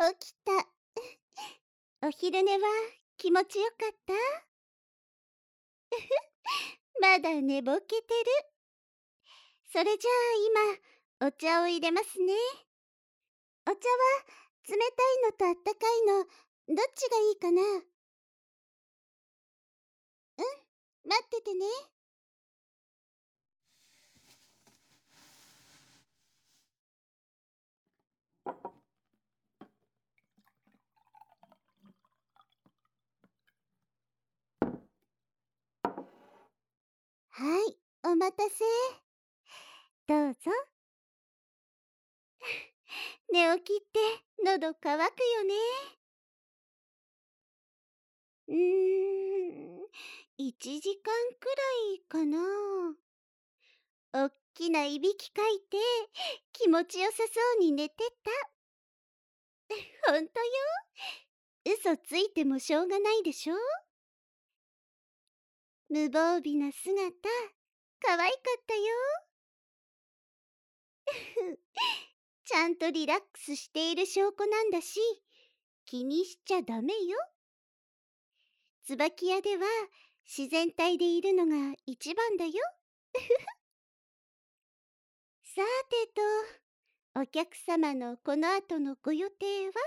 起きた。お昼寝は気持ちよかった？まだ寝ぼけてる。それじゃあ今、お茶を入れますね。お茶は冷たいのとあったかいの、どっちがいいかな？待っててね。はい、お待たせ。どうぞ。寝起きって喉乾くよね。1時間くらいかな。おっきないびきかいて気持ちよさそうに寝てた。ほんとよ。嘘ついてもしょうがないでしょ。無防備な姿、可愛かったよ。ちゃんとリラックスしている証拠なんだし、気にしちゃダメよ。椿屋では自然体でいるのが一番だよ。さてと、お客様のこの後のご予定は？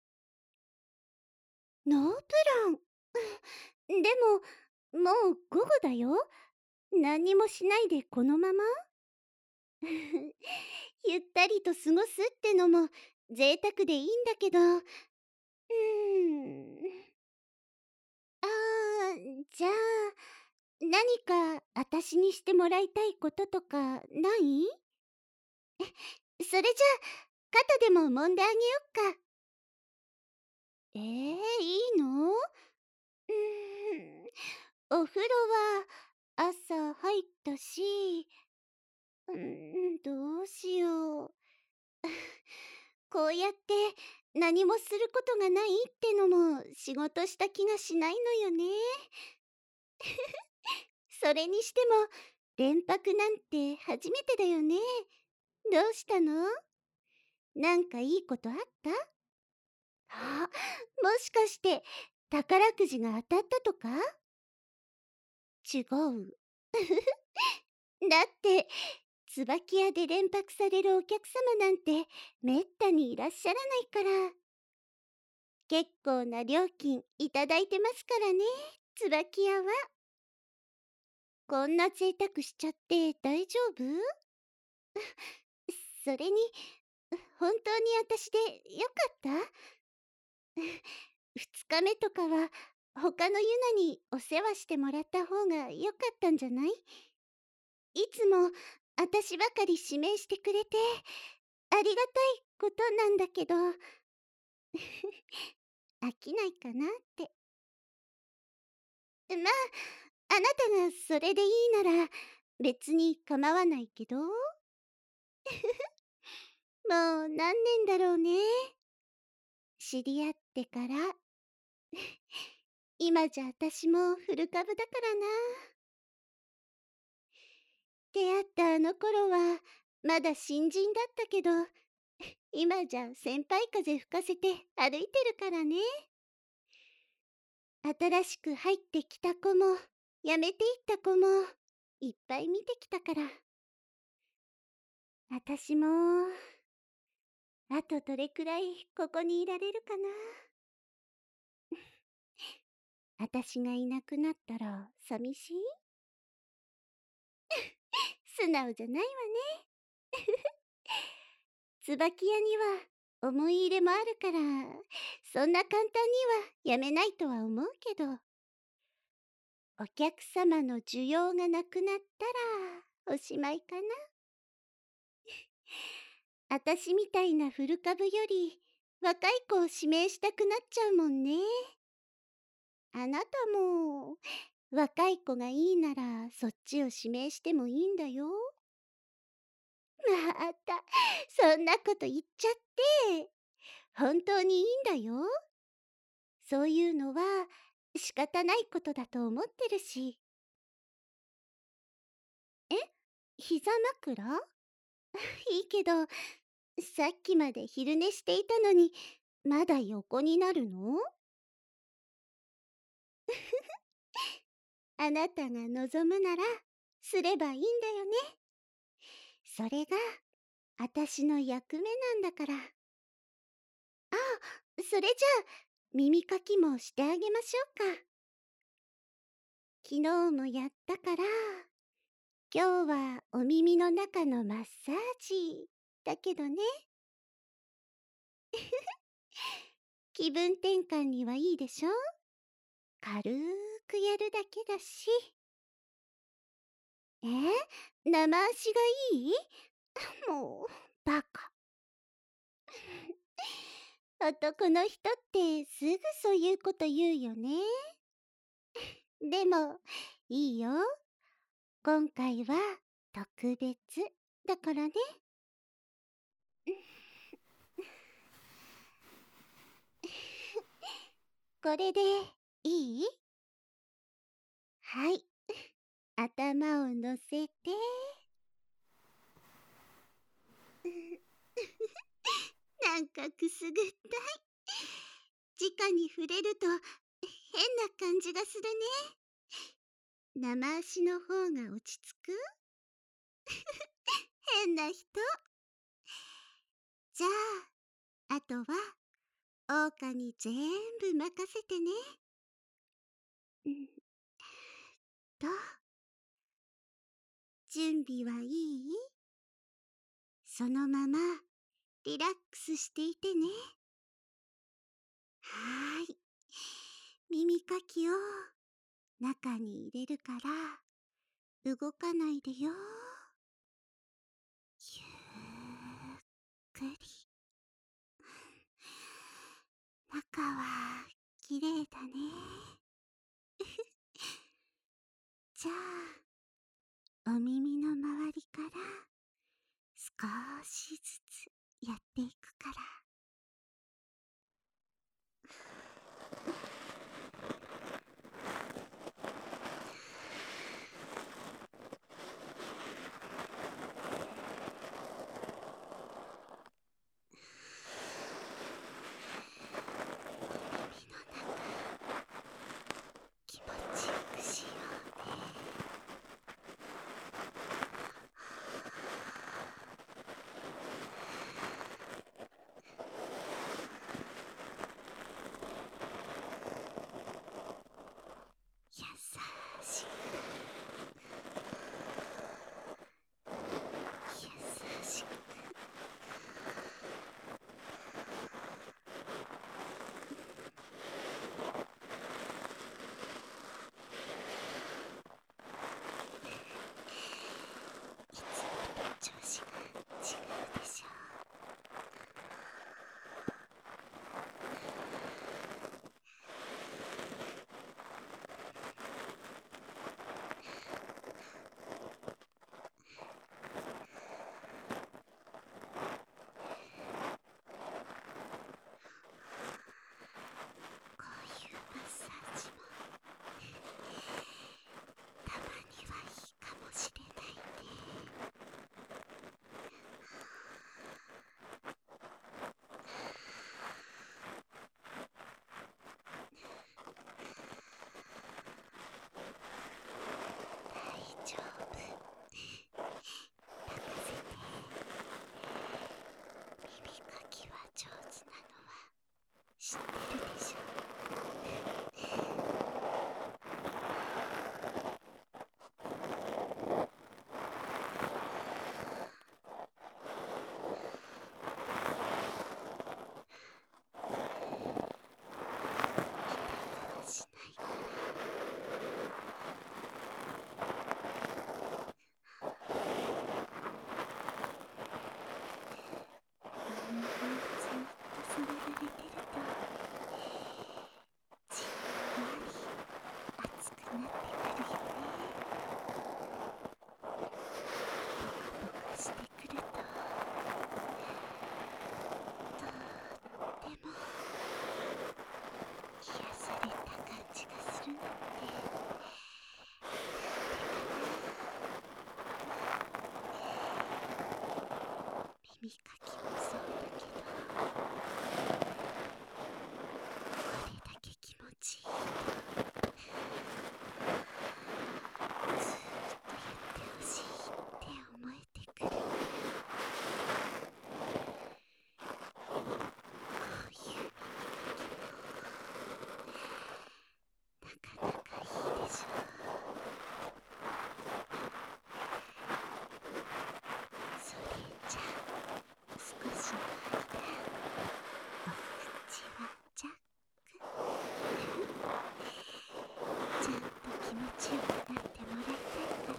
ノープラン。でも、もう午後だよ。何にもしないでこのままゆったりと過ごすってのも贅沢でいいんだけど、あじゃあ、何か私にしてもらいたいこととかない？それじゃあ、肩でも揉んであげよっか。いいの？お風呂は朝入ったし、どうしよう。こうやって何もすることがないってのも仕事した気がしないのよね。それにしても連泊なんて初めてだよね。どうしたの？なんかいいことあった？もしかして宝くじが当たったとか？違う。だって椿屋で連泊されるお客様なんてめったにいらっしゃらないから。結構な料金いただいてますからね、椿屋は。こんな贅沢しちゃって大丈夫？それに、本当に私でよかった？二日目とかは他のユナにお世話してもらった方がよかったんじゃない？いつも私ばかり指名してくれてありがたいことなんだけど、飽きないかなって。まあ、あなたがそれでいいなら別に構わないけど。もう何年だろうね。知り合ってから。今じゃ私も古株だからな。出会ったあの頃はまだ新人だったけど、今じゃ先輩風吹かせて歩いてるからね。新しく入ってきた子も辞めていった子もいっぱい見てきたから。私もあとどれくらいここにいられるかな。私がいなくなったら寂しい？素直じゃないわね。椿屋には思い入れもあるから、そんな簡単にはやめないとは思うけど、お客様の需要がなくなったらおしまいかな。あたしみたいな古株より若い子を指名したくなっちゃうもんね。あなたも若い子がいいならそっちを指名してもいいんだよ。またそんなこと言っちゃって。本当にいいんだよ。そういうのは仕方ないことだと思ってるし。え、膝枕？いいけど、さっきまで昼寝していたのにまだ横になるの？あなたが望むなら、すればいいんだよね。それが、あたしの役目なんだから。あ、それじゃあ、耳かきもしてあげましょうか。昨日もやったから、今日はお耳の中のマッサージだけどね。気分転換にはいいでしょ？軽くやるだけだし。生足がいい？もう、バカ。男の人ってすぐそういうこと言うよね。でも、いいよ。今回は特別だからね。これでいい？はい。頭を乗せて。なんかくすぐったい。直に触れると変な感じがするね。生足の方が落ち着く？変な人。じゃあ、あとは、桜花に全部任せてね。うんと、準備はいい？そのまま、リラックスしていてね。はーい。耳かきを中に入れるから、動かないでよ。ゆっくり。中はきれいだね。じゃあ、お耳の周りから少しずつやっていくから。耳の中、気持ちよくしようね。 持ちよくなってもらいたいから。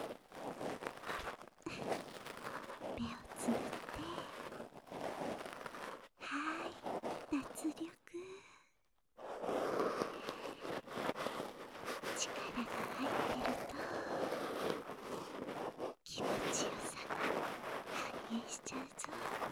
目をつむって。はーい、脱力。力が入ってると気持ちよさが反映しちゃうぞ。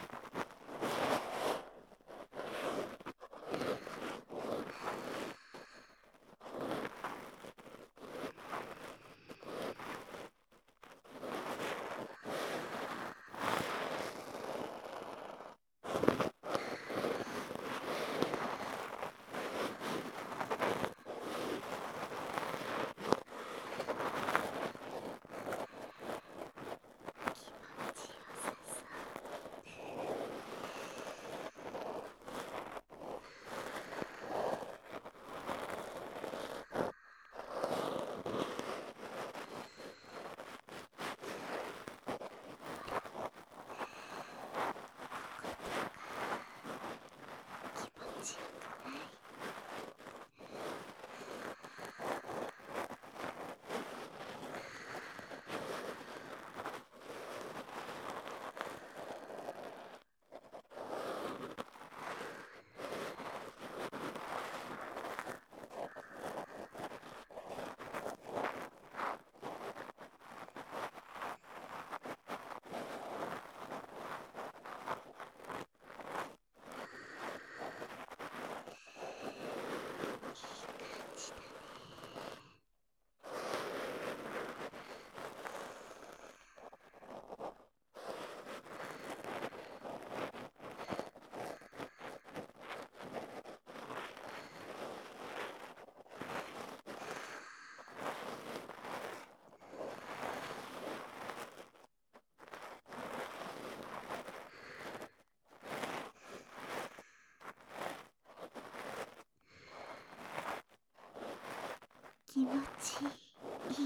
気持ちいい？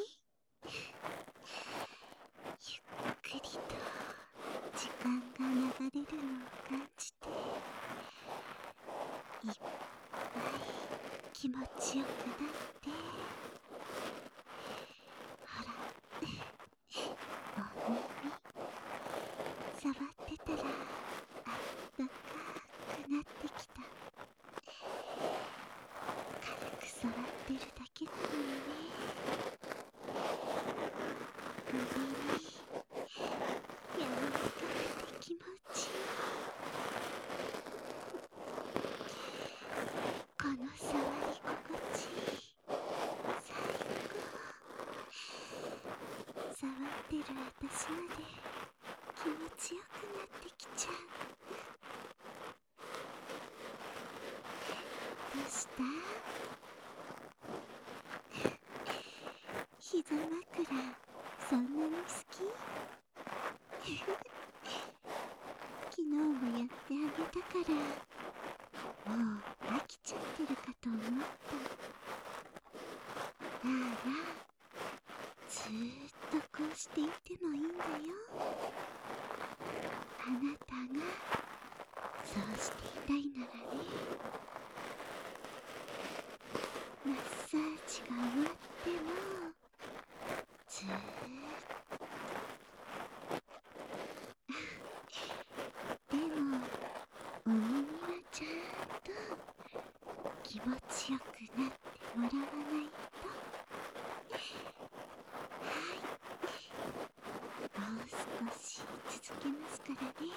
ゆっくりと時間が流れるのを感じて、いっぱい気持ちよくなって、ほらお耳触ってたらあったかくなってきた。軽く触ってるだけなのにね。首に柔らかくて気持ちいい。この触り心地最高。触ってる私まで気持ちよくなってきちゃう。どうした？膝枕そんなに好き？昨日もやってあげたからもう飽きちゃってるかと思った。あら、ずーっとこうしていてもいいんだよ。あなたがそうしていたいならね。マッサージが終わってもずーっとでもお耳はちゃんと気持ちよくなってもらわないと。はい、もう少し続けますからね。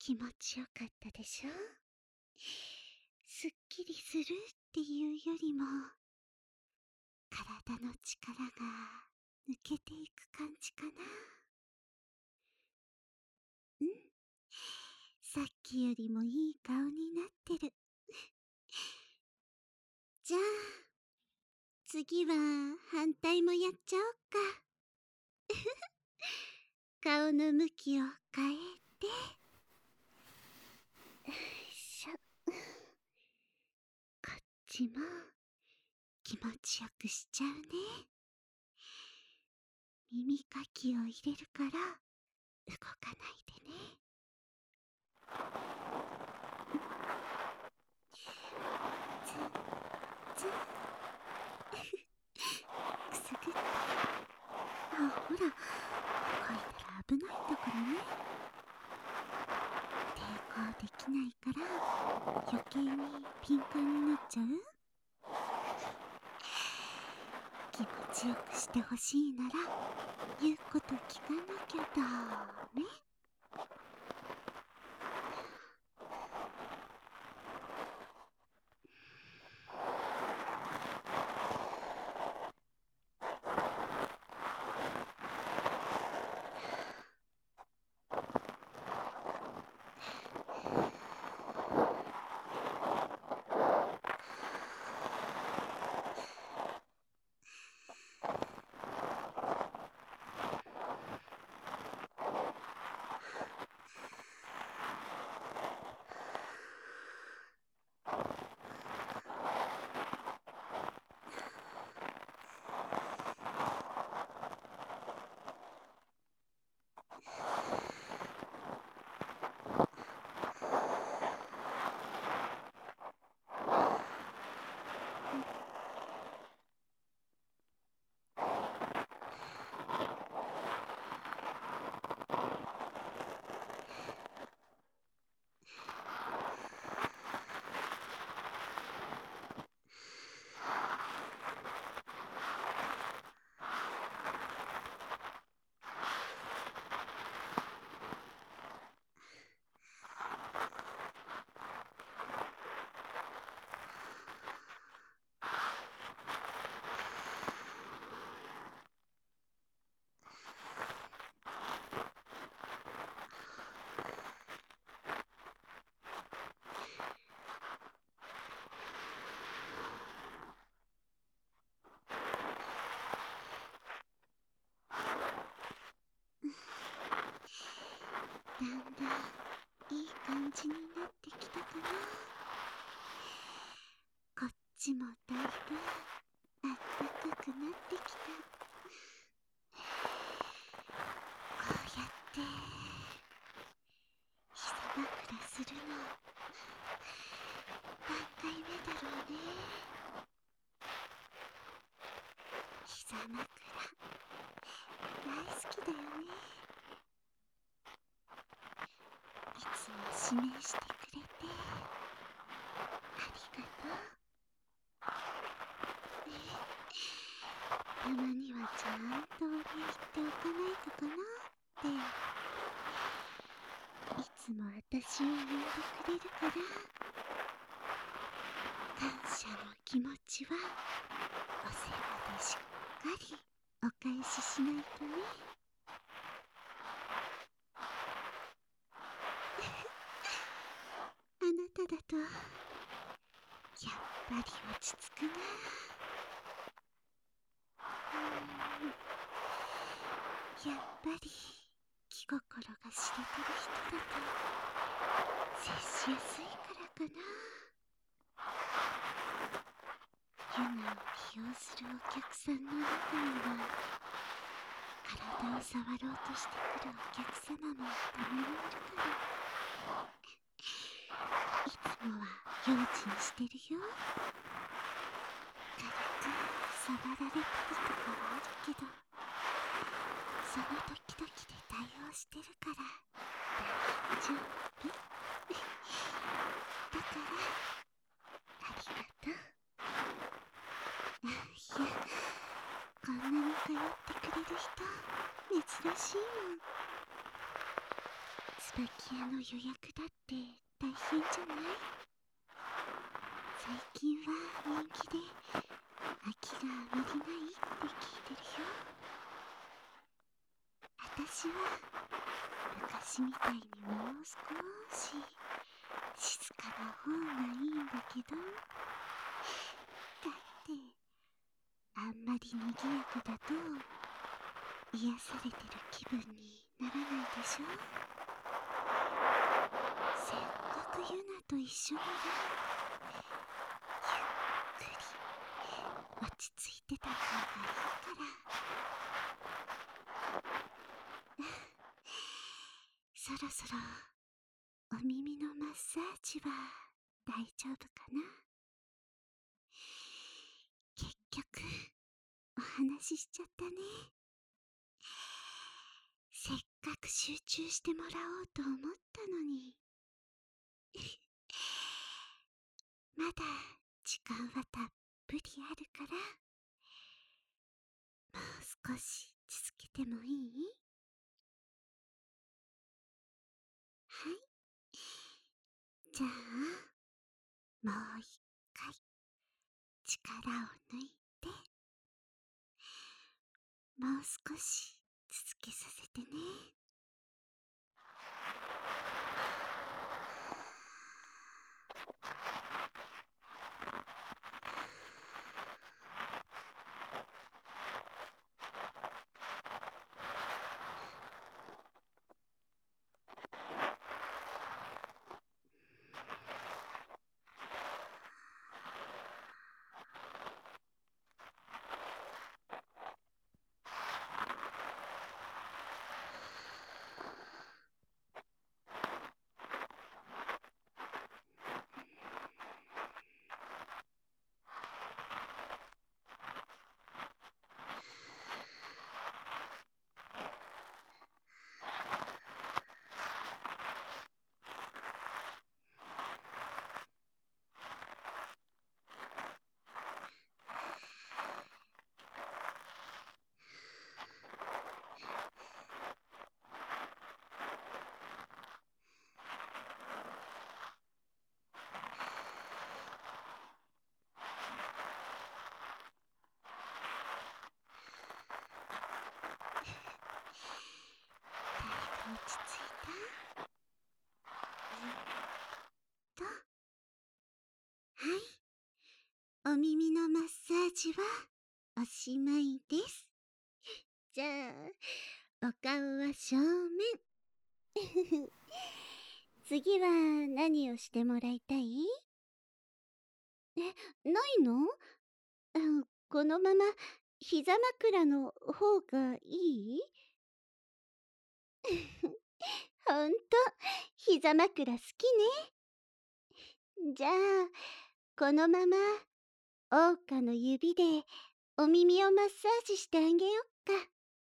気持ちよかったでしょ。すっきりするっていうよりも、体の力が抜けていく感じかな。うん。さっきよりもいい顔になってる。じゃあ、次は反対もやっちゃおっか。顔の向きを変えて。よいしょ。こっちも気持ちよくしちゃうね。耳かきを入れるから動かないでね。ツンツンくすぐって。あ、ほら、書いたら危ないんだからね。抵抗できないから余計に敏感になっちゃう。気持ちよくしてほしいなら言うこと聞かなきゃだね。だんだんいい感じになってきたかな。こっちもだいぶあったかくなってきた。こうやって膝枕するの何回目だろうね。膝枕大好きだよね。いつも指名してくれてありがとう。たまにはちゃんとお礼言っておかないとかなっていつも私を呼んでくれるから、感謝の気持ちはお世話でしっかりお返ししないとね。あなただとやっぱり落ち着くな。やっぱり気心が知れてる人だと接しやすいからかな。ユナを利用するお客さんの中には体を触ろうとしてくるお客様もたまにいるから、いつもは用心してるよ。軽く触られたりとかはあるけど、その時々で対応してるから大丈夫。だからありがとう。いや、こんなに通ってくれる人珍しいもん。 椿屋の予約だって大変じゃない？最近は人気で空きがあまりないって聞いてるよ。私は昔みたいにもう少し静かな方がいいんだけど、だってあんまり賑やかだと癒されてる気分にならないでしょ。せっかくユナと一緒ならゆっくり落ち着いてた方がいいから。そろそろお耳のマッサージは大丈夫かな？結局お話ししちゃったね。せっかく集中してもらおうと思ったのに。まだ時間はたっぷりあるから、もう少し続けてもいい？はい。じゃあもう一回力を抜いて、もう少し続けさせてね。落ち着いた？はい、お耳のマッサージはおしまいです。じゃあお顔は正面。次は何をしてもらいたい？ないの？このまま膝枕の方がいい？ほんと膝枕好きね。じゃあこのまま桜花の指でお耳をマッサージしてあげよっか。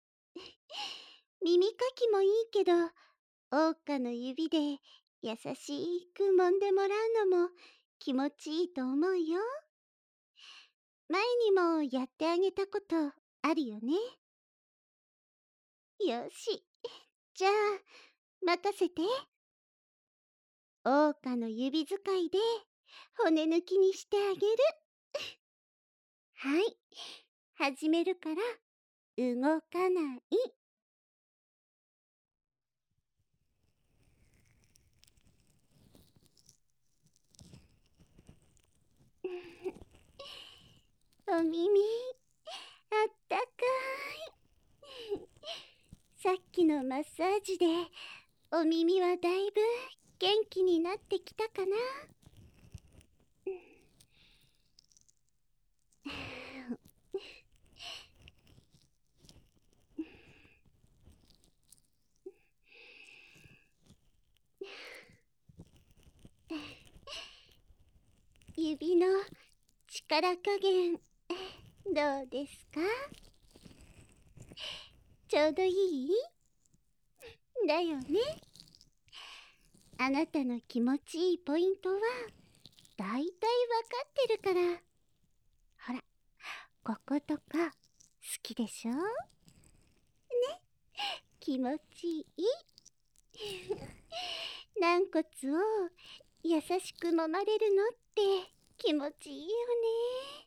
耳かきもいいけど、桜花の指で優しく揉んでもらうのも気持ちいいと思うよ。前にもやってあげたことあるよね。よし、じゃあ任せて。桜花の指使いで骨抜きにしてあげる。はい、始めるから動かない。お耳あったかい。さっきのマッサージでお耳はだいぶ元気になってきたかな。指の力加減どうですか？ちょうどいい？だよね。あなたの気持ちいいポイントはだいたいわかってるから。ほら、こことか好きでしょ？ね、気持ちいい。 軟骨を優しく揉まれるのって気持ちいいよね。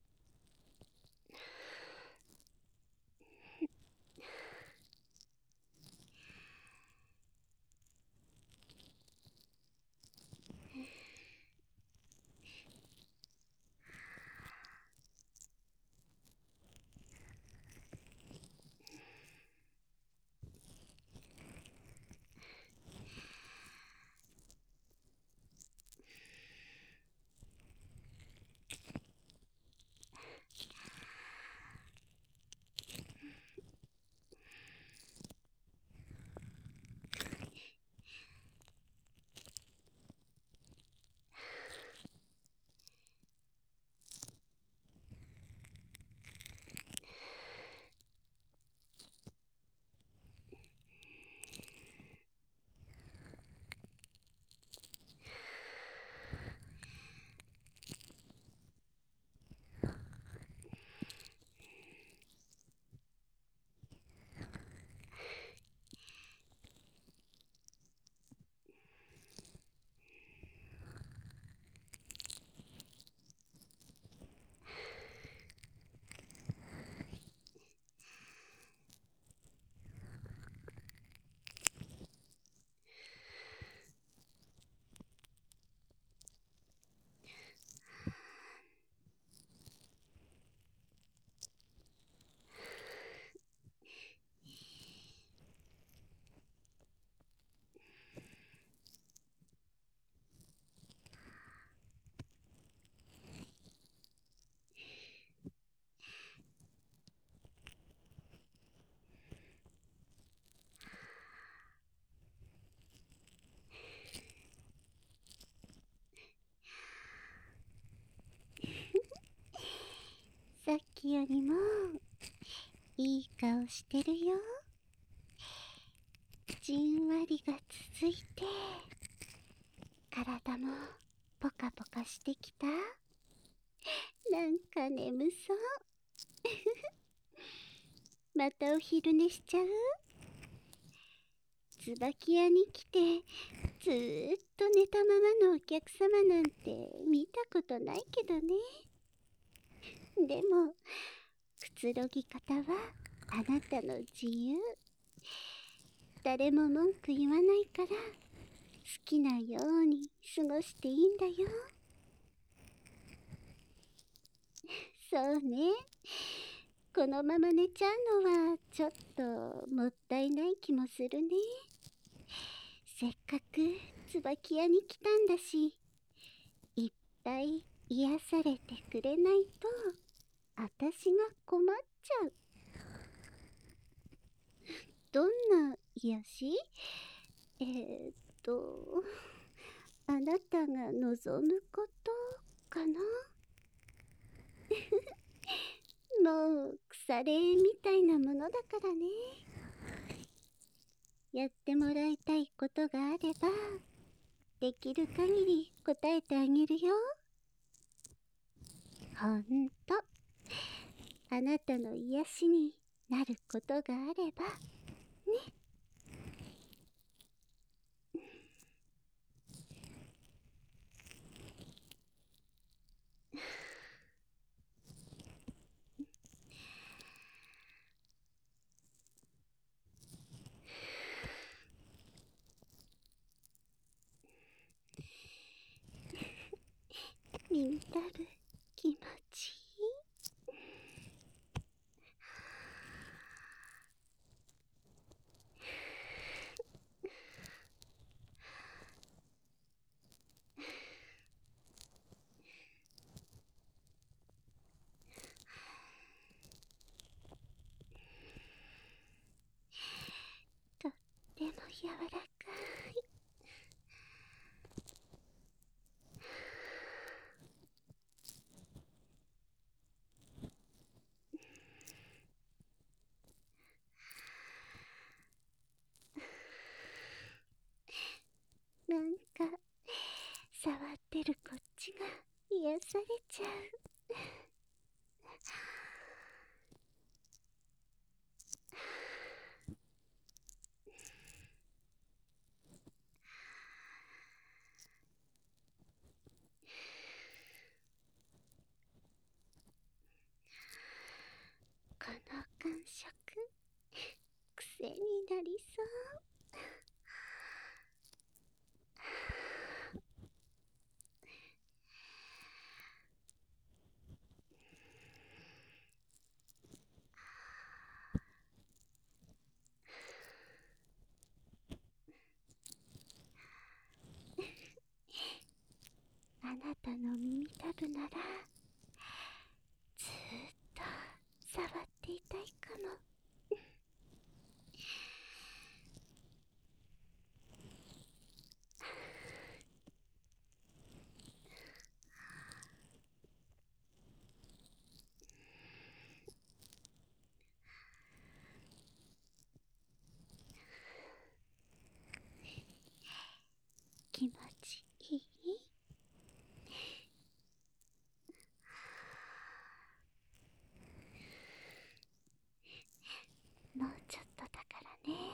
さっきよりもいい顔してるよ。じんわりが続いて体もポカポカしてきた。なんか眠そう。またお昼寝しちゃう？椿屋に来てずーっと寝たままのお客様なんて見たことないけどね。でもくつろぎ方はあなたの自由。誰も文句言わないから好きなように過ごしていいんだよ。そうね。このまま寝ちゃうのはちょっともったいない気もするね。せっかく椿屋に来たんだし、いっぱい癒されてくれないとあたしが困っちゃう。どんな癒し？えーっとあなたが望むことかな。もう腐れみたいなものだからね。やってもらいたいことがあればできる限り答えてあげるよ。ほんとあなたの癒しになることがあればね。耳たぶ気持ちいい。とっても柔らかい。なんか触ってるこっちが癒されちゃう。 の感触、癖になりそう。あなたの耳たぶならずーっと触っていたいかも。気持ちいい？もうちょっとだからね。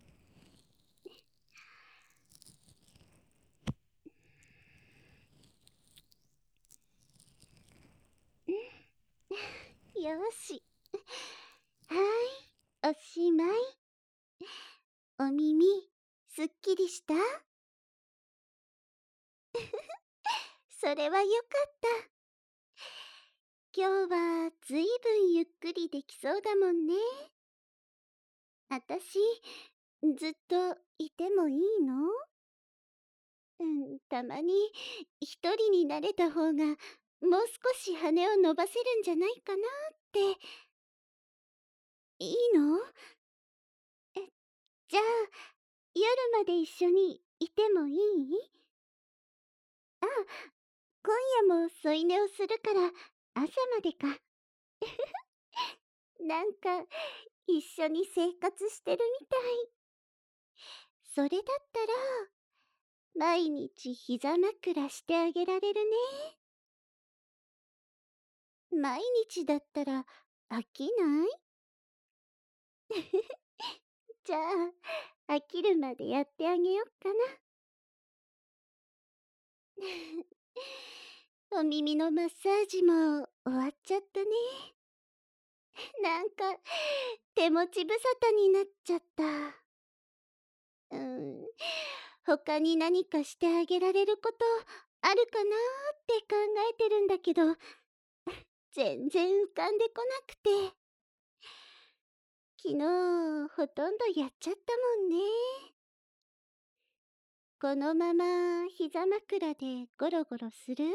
よし。はい、おしまい。お耳、すっきりした？それはよかった。今日はずいぶんゆっくりできそうだもんね。あたし、ずっといてもいいの？たまに一人になれた方がもう少し羽を伸ばせるんじゃないかなって。いいの？え、じゃあ夜まで一緒にいてもいい？あ、今夜も添い寝をするから朝までか。なんか一緒に生活してるみたい。それだったら毎日膝枕してあげられるね。毎日だったら飽きない？じゃあ飽きるまでやってあげよっかな。お耳のマッサージも終わっちゃったね。なんか手持ち無沙汰になっちゃった。他に何かしてあげられることあるかなって考えてるんだけど、全然浮かんでこなくて。昨日ほとんどやっちゃったもんね。このまま膝枕でゴロゴロする？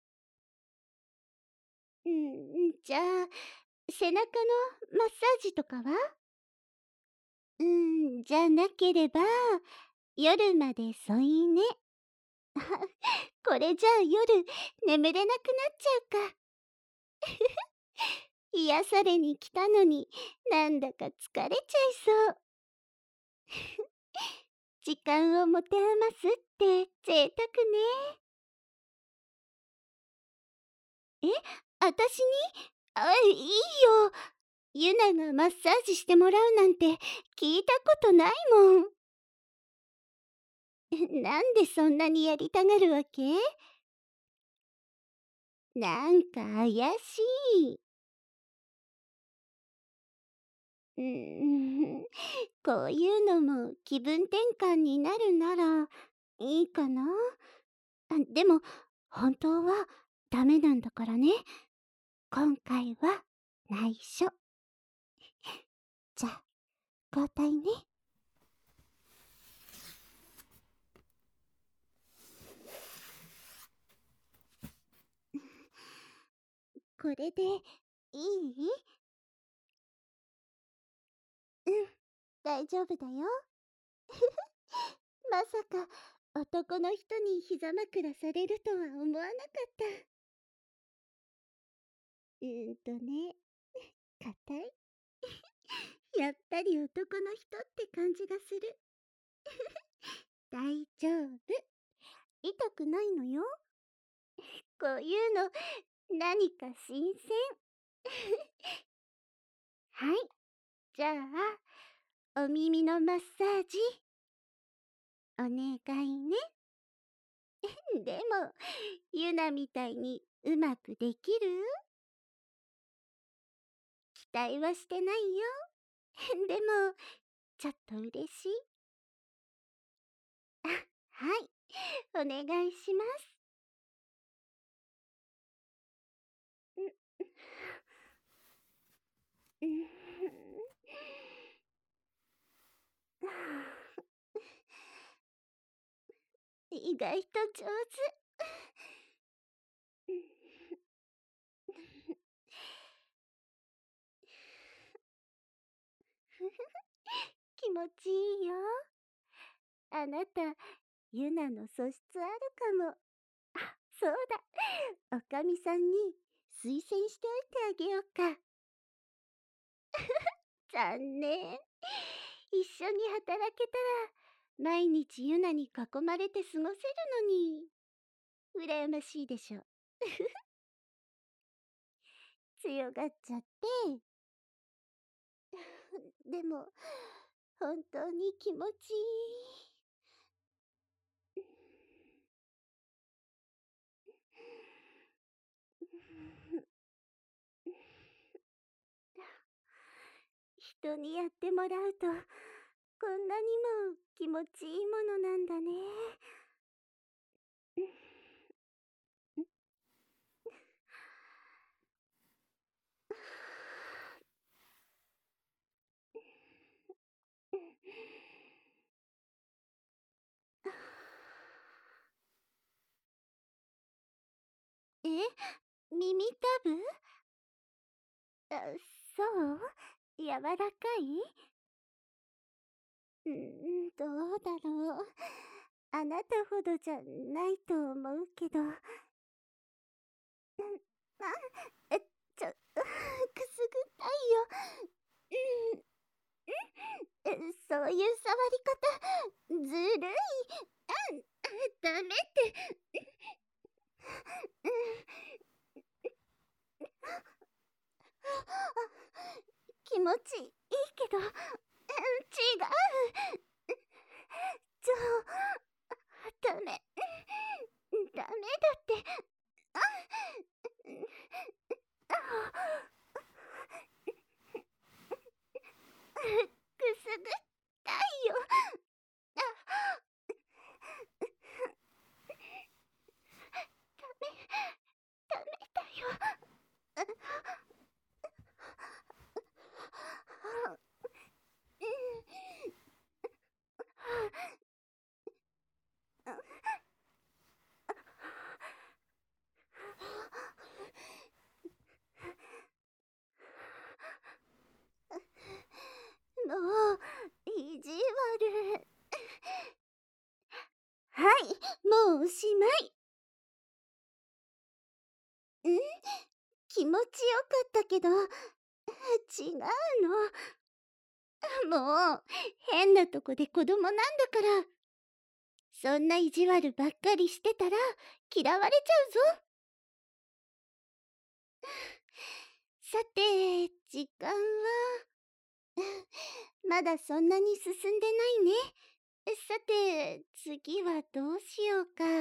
じゃあ背中のマッサージとかは？じゃなければ夜まで添い寝。これじゃあ夜眠れなくなっちゃうか。癒されに来たのになんだか疲れちゃいそう。時間を持て余すって贅沢ね。え、あたしに？いいよ。ゆながマッサージしてもらうなんて聞いたことないもん。なんでそんなにやりたがるわけ？なんか怪しい。こういうのも気分転換になるならいいかな。でも本当はダメなんだからね。今回は内緒。じゃあ交代ね。これでいい？大丈夫だよ。まさか男の人に膝枕されるとは思わなかった。ね、硬い。やっぱり男の人って感じがする。大丈夫。痛くないのよ。こういうの何か新鮮。はい。じゃあお耳のマッサージお願いね。でもゆなみたいにうまくできる？きっ待はしてないよ。でも、ちょっと嬉しい。あ、はい。お願いします。うん。意外と上手。気持ちいいよ。あなた、ユナの素質あるかも。あ、そうだ。おかみさんに推薦しておいてあげようか。残念。一緒に働けたら、毎日ユナに囲まれて過ごせるのに。羨ましいでしょ。強がっちゃって。でも、本当に気持ちいい。人にやってもらうと、こんなにも気持ちいいものなんだね。え、耳たぶ？あ、そう？柔らかい？どうだろう。あなたほどじゃないと思うけど。あ、くすぐったいよ。そういう触り方、ずるい。ダメって。気持ちいいけど、違う。ちょ、ダメ。ダメだって。あ、くすぐったいよ。ダメ、ダメだよ。もう、意地悪。はい、もうおしまい。気持ちよかったけど、違うの。もう、変なとこで子供なんだから。そんな意地悪ばっかりしてたら嫌われちゃうぞ。さて、時間はまだそんなに進んでないね。さて、次はどうしようか。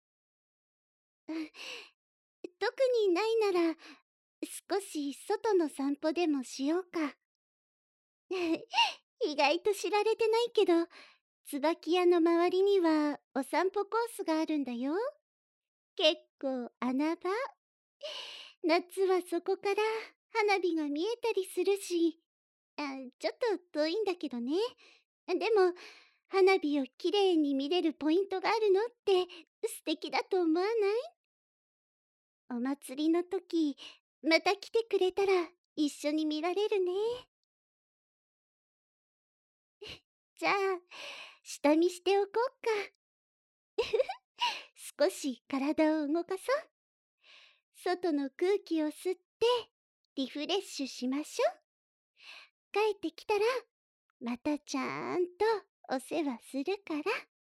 特にないなら、少し外の散歩でもしようか。意外と知られてないけど、椿屋の周りにはお散歩コースがあるんだよ。結構穴場。夏はそこから花火が見えたりするし、ちょっと遠いんだけどね。でも、花火をきれいに見れるポイントがあるのって素敵だと思わない？お祭りの時、また来てくれたら一緒に見られるね。じゃあ、下見しておこうか。少し体を動かそう。外の空気を吸ってリフレッシュしましょう。帰ってきたらまたちゃんとお世話するから。